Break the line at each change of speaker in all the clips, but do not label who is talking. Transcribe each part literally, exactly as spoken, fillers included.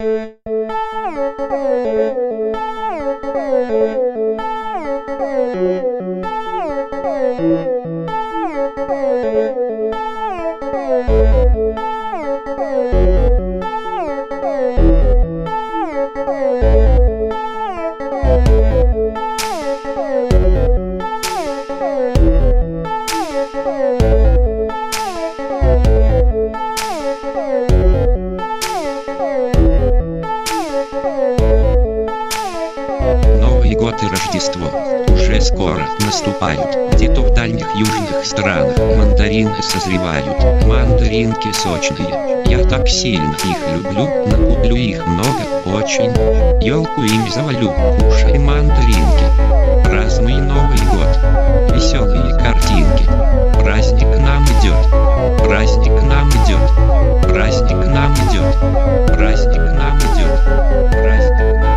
Новый год и Рождество уже скоро наступают. Где-то в дальних южных странах мандарины созревают. Мандаринки сочные, я так сильно их люблю. Накуплю их много, очень. Елку им завалю, кушай мандаринки. Празднуй Новый год, веселые картинки. Праздник к нам идет, праздник к нам идет, праздник к нам идет, праздник к нам идет, праздник к нам.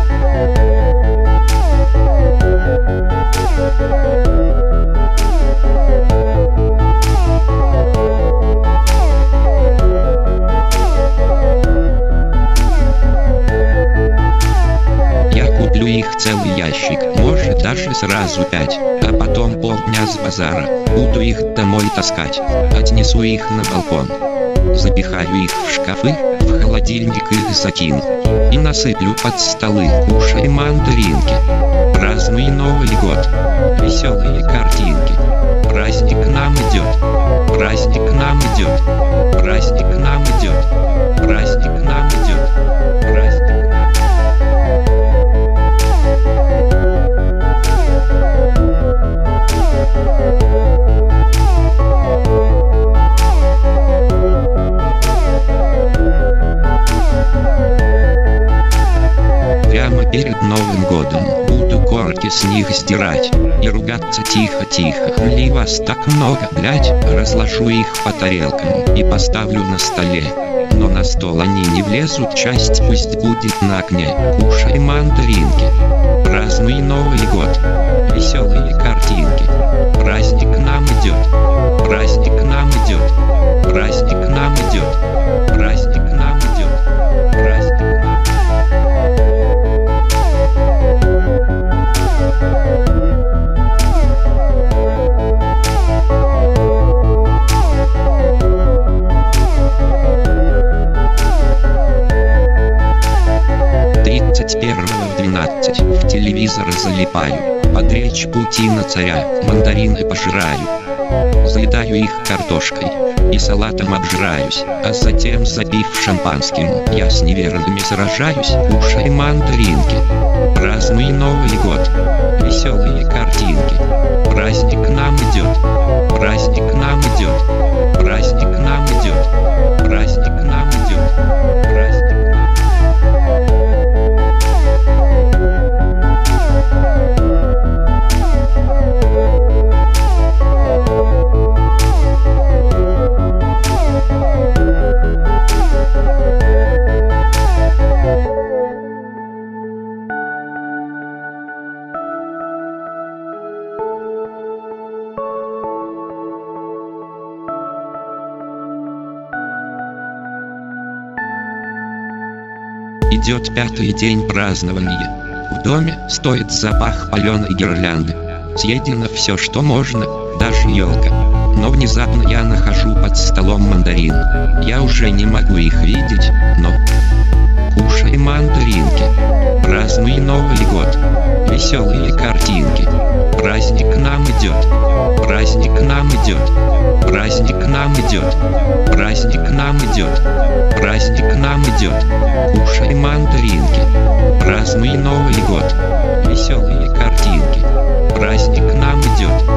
Их целый ящик, может даже сразу пять, а потом полдня с базара буду их домой таскать. Отнесу их на балкон, запихаю их в шкафы, в холодильник их закину и насыплю под столы. Кушай мандаринки, празднуй Новый год, веселые картинки. Праздник к нам идет, праздник к нам идет, праздник к нам идет, праздник к нам идет, праздник. Прямо перед Новым годом буду корки с них сдирать и ругаться тихо-тихо. Ли вас так много, блять. Разложу их по тарелкам и поставлю на столе. Но на стол они не влезут, часть пусть будет на окне. Кушай мандаринки, празднуй Новый год, веселые картинки. Праздник к нам идет, праздник к нам идет, праздник к нам идет, праздник к нам идет, праздник к нам. тридцать первого в двенадцать в телевизор залипаю, под речь Путина царя мандарины пожираю. Заедаю их картошкой и салатом обжираюсь, а затем, запив шампанским, я с неверными сражаюсь. Кушай мандаринки, празднуй Новый год, веселые картинки. Праздник к нам идет, праздник к нам идет, праздник к нам идет, праздник к нам идет, праздник. Идет пятый день празднования. В доме стоит запах паленой гирлянды. Съедено все, что можно, даже елка. Но внезапно я нахожу под столом мандарин. Я уже не могу их видеть, но... Кушай мандаринки, празднуй Новый год, веселые картинки. Праздник к нам идет, праздник к нам идет, праздник к нам идет, праздник к нам идет, праздник к нам идет. Кушай мандаринки, празднуй Новый год, веселые картинки. Праздник к нам идет.